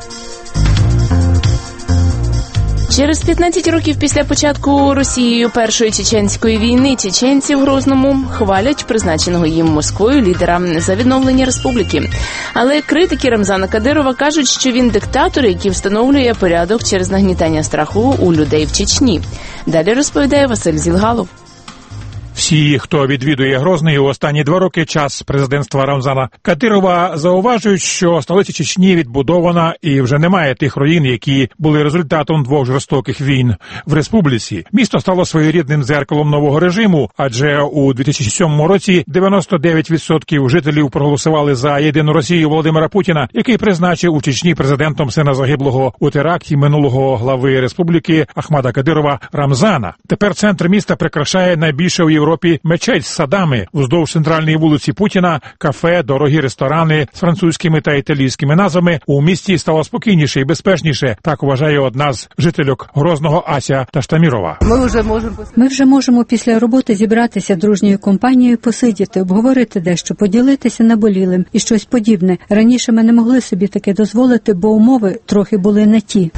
Через 15 років після початку Росією Першої чеченської війни чеченці в Грозному хвалять призначеного їм Москвою лідера за відновлення республіки. Але критики Рамзана Кадирова кажуть, що він диктатор, який встановлює порядок через нагнітання страху у людей в Чечні. Далі розповідає Василь Зілгалов. Всі, хто відвідує Грозний у останні 2 роки час президентства Рамзана Кадирова, зауважують, що столиця Чечні відбудована і вже немає тих руїн, які були результатом 2 жорстоких війн в республіці. Місто стало своєрідним дзеркалом нового режиму, адже у 2007 році 99% жителів проголосували за єдину Росію Володимира Путіна, який призначив у Чечні президентом сина загиблого у теракті минулого глави республіки Ахмада Кадирова Рамзана. Тепер центр міста прикрашає найбільше у Європі мечеть з садами вздовж центральної вулиці Путіна, кафе, дорогі ресторани з французькими та італійськими назвами. У місті стало спокійніше і безпечніше, так вважає одна з жительок Грозного Ася Таштамірова. Ми вже можемо після роботи зібратися дружньою компанією, посидіти, обговорити дещо, поділитися наболілим і щось подібне. Раніше ми не могли собі таке дозволити, бо умови трохи були не ті.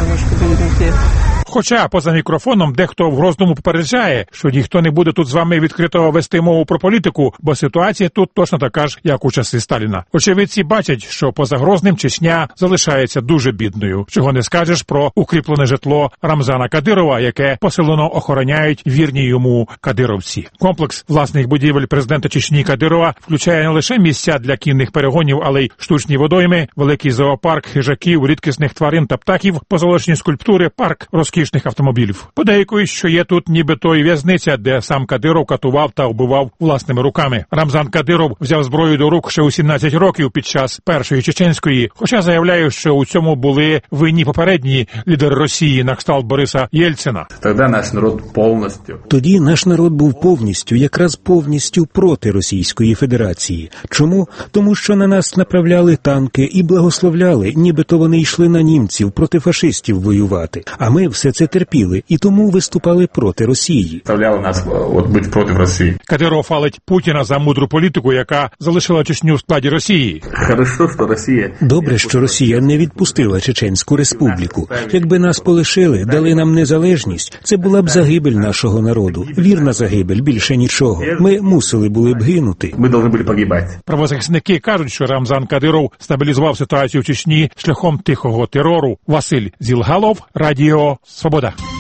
Хоча поза мікрофоном дехто в Грозному попереджає, що ніхто не буде тут з вами відкрито вести мову про політику, бо ситуація тут точно така ж, як у часи Сталіна. Очевидці бачать, що поза Грозним Чечня залишається дуже бідною. Чого не скажеш про укріплене житло Рамзана Кадирова, яке посилено охороняють вірні йому кадировці. Комплекс власних будівель президента Чечні Кадирова включає не лише місця для кінних перегонів, але й штучні водойми, великий зоопарк хижаків, рідкісних тварин та птахів, позолочені скульптури, парк розкішних автомобілів. Подейкують, що є тут нібито і в'язниця, де сам Кадиров катував та вбивав власними руками. Рамзан Кадиров взяв зброю до рук ще у 17 років під час Першої чеченської, хоча заявляє, що у цьому були винні попередні лідери Росії на кшталт Бориса Єльцина. Тоді наш народ був якраз повністю проти Російської Федерації. Чому? Тому що на нас направляли танки і благословляли, нібито вони йшли на німців проти фашистів воювати. А ми все це терпіли і тому виступали проти Росії. Нас бути проти Росії. Кадиров хвалить Путіна за мудру політику, яка залишила Чечню в складі Росії. Добре, що Росія не відпустила Чеченську республіку. Якби нас полишили, дали нам незалежність, це була б загибель нашого народу. Вірна загибель, більше нічого. Ми мусили були б гинути. Ми повинні були погибати. Правозахисники кажуть, що Рамзан Кадиров стабілізував ситуацію в Чечні шляхом тихого терору. Василь Зілгалов, Радіо Свобода.